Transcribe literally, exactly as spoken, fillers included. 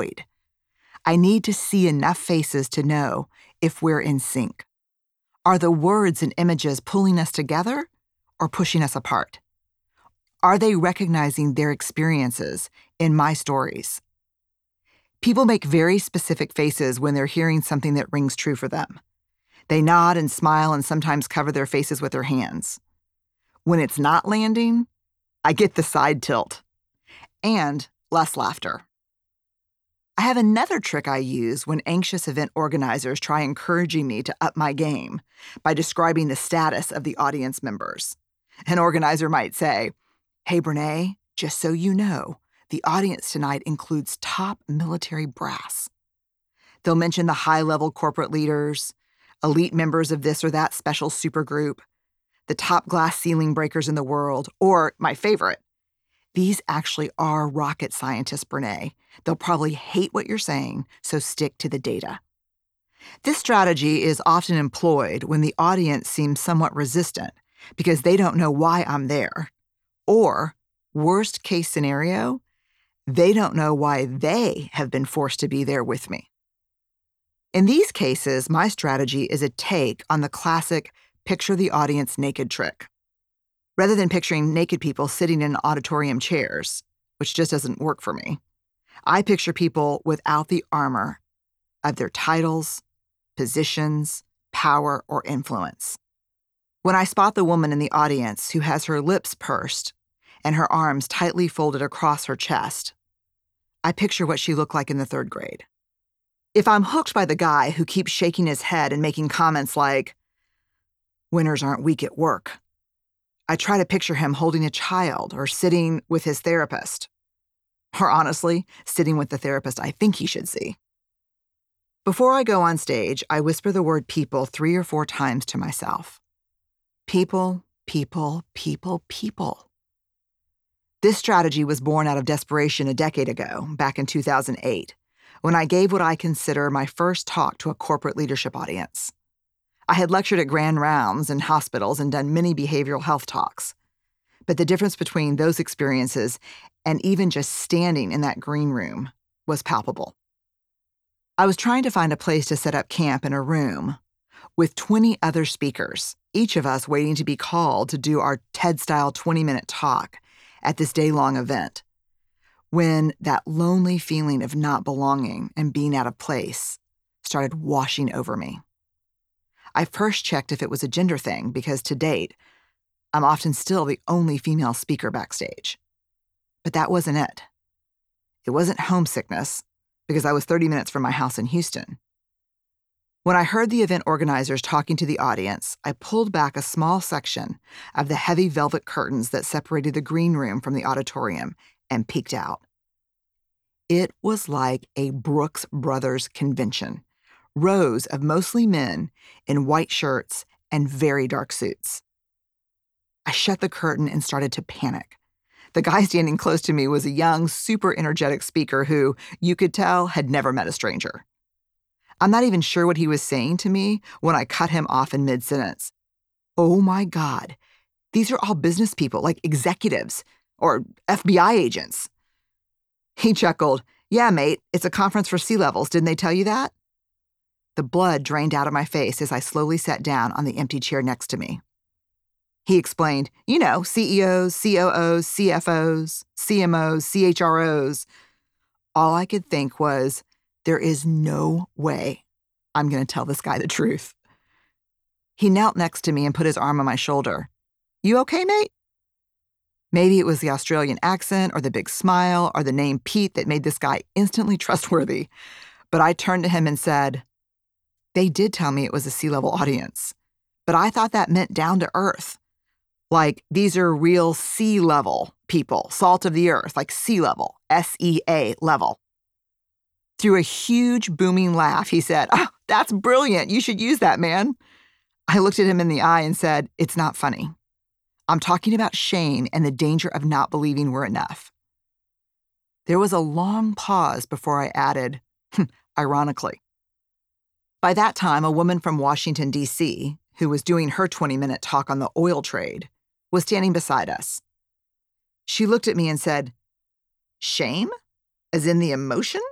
I need to see enough faces to know if we're in sync. Are the words and images pulling us together or pushing us apart? Are they recognizing their experiences in my stories? People make very specific faces when they're hearing something that rings true for them. They nod and smile and sometimes cover their faces with their hands. When it's not landing, I get the side tilt and less laughter. I have another trick I use when anxious event organizers try encouraging me to up my game by describing the status of the audience members. An organizer might say, "Hey, Brene, just so you know, the audience tonight includes top military brass." They'll mention the high-level corporate leaders, elite members of this or that special supergroup, the top glass ceiling breakers in the world, or, my favorite, "These actually are rocket scientists, Brene. They'll probably hate what you're saying, so stick to the data." This strategy is often employed when the audience seems somewhat resistant because they don't know why I'm there. Or, worst case scenario, they don't know why they have been forced to be there with me. In these cases, my strategy is a take on the classic picture the audience naked trick. Rather than picturing naked people sitting in auditorium chairs, which just doesn't work for me, I picture people without the armor of their titles, positions, power, or influence. When I spot the woman in the audience who has her lips pursed and her arms tightly folded across her chest, I picture what she looked like in the third grade. If I'm hooked by the guy who keeps shaking his head and making comments like, "Winners aren't weak at work," I try to picture him holding a child or sitting with his therapist. Or honestly, sitting with the therapist I think he should see. Before I go on stage, I whisper the word people three or four times to myself. People, people, people, people. This strategy was born out of desperation a decade ago, back in two thousand eight, when I gave what I consider my first talk to a corporate leadership audience. I had lectured at grand rounds in hospitals and done many behavioral health talks. But the difference between those experiences and even just standing in that green room was palpable. I was trying to find a place to set up camp in a room with twenty other speakers, each of us waiting to be called to do our TED-style twenty-minute talk at this day-long event, when that lonely feeling of not belonging and being out of place started washing over me. I first checked if it was a gender thing because to date, I'm often still the only female speaker backstage. But that wasn't it. It wasn't homesickness because I was thirty minutes from my house in Houston. When I heard the event organizers talking to the audience, I pulled back a small section of the heavy velvet curtains that separated the green room from the auditorium and peeked out. It was like a Brooks Brothers convention. Rows of mostly men in white shirts and very dark suits. I shut the curtain and started to panic. The guy standing close to me was a young, super energetic speaker who, you could tell, had never met a stranger. I'm not even sure what he was saying to me when I cut him off in mid-sentence. Oh my God, these are all business people, like executives or F B I agents. He chuckled, "Yeah, mate, it's a conference for C-levels. Didn't they tell you that?" The blood drained out of my face as I slowly sat down on the empty chair next to me. He explained, you know, C E Os, C O Os, C F Os, C M Os, C H R Os. All I could think was, there is no way I'm going to tell this guy the truth. He knelt next to me and put his arm on my shoulder. "You okay, mate?" Maybe it was the Australian accent or the big smile or the name Pete that made this guy instantly trustworthy. But I turned to him and said, "They did tell me it was a C-level audience, but I thought that meant down to earth. Like, these are real sea-level people, salt of the earth, like sea level, S E A level." Through a huge booming laugh, he said, "Oh, that's brilliant. You should use that, man." I looked at him in the eye and said, "It's not funny. I'm talking about shame and the danger of not believing we're enough." There was a long pause before I added, ironically. By that time, a woman from Washington, D C, who was doing her twenty-minute talk on the oil trade, was standing beside us. She looked at me and said, "Shame? As in the emotion?"